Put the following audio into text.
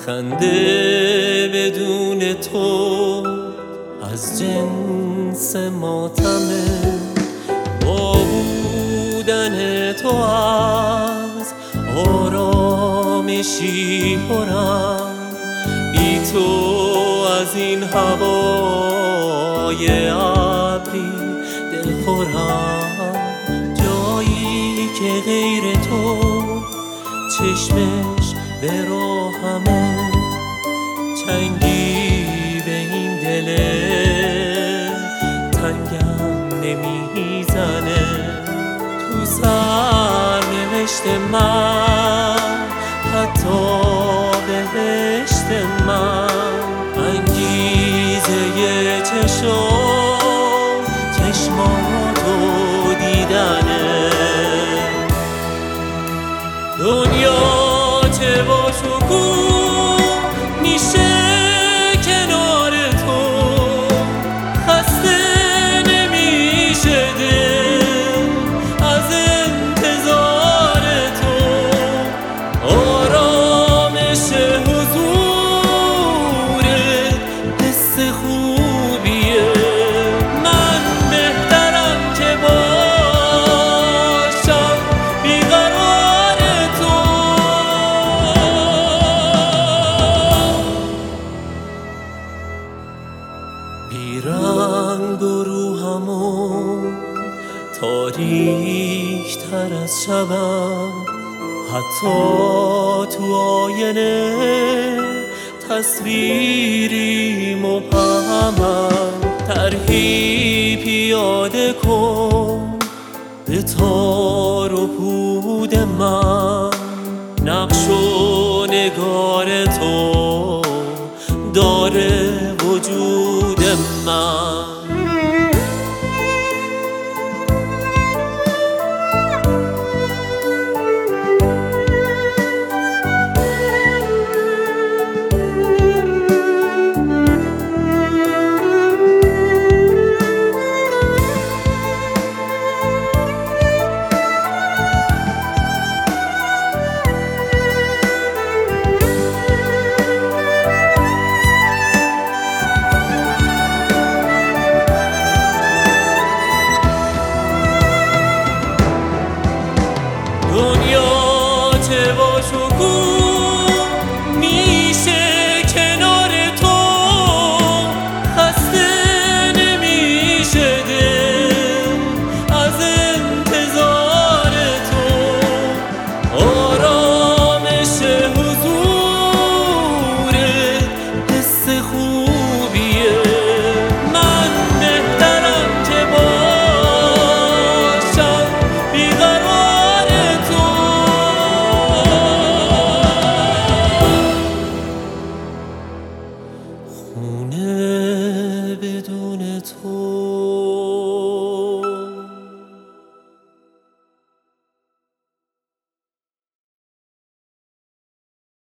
خنده بدون تو از جنس ماتمه، با بودن تو از آرامشی پرم، بی تو از این هوای ابری دلخورم. جایی که غیر تو چشمش به راهمه، چنگی به این دل تنگم نمیزنه. تو سرنوشت من حتی بهشت من، انگیزه چشماتو دیدنه. دنیا چه با شکوه میشه کنار تو، خسته نمیشه دل از انتظار تو. آرامش حضورت حس خوبیه، من بهترم که باشم بیقرار تو. بیرنگ و روحمون تاریک تر از شبم، حتی تو آینه تصویری مبهمم. طرحی پیاده کن به تار و پود من، نقش و نگار تو داره وجود من.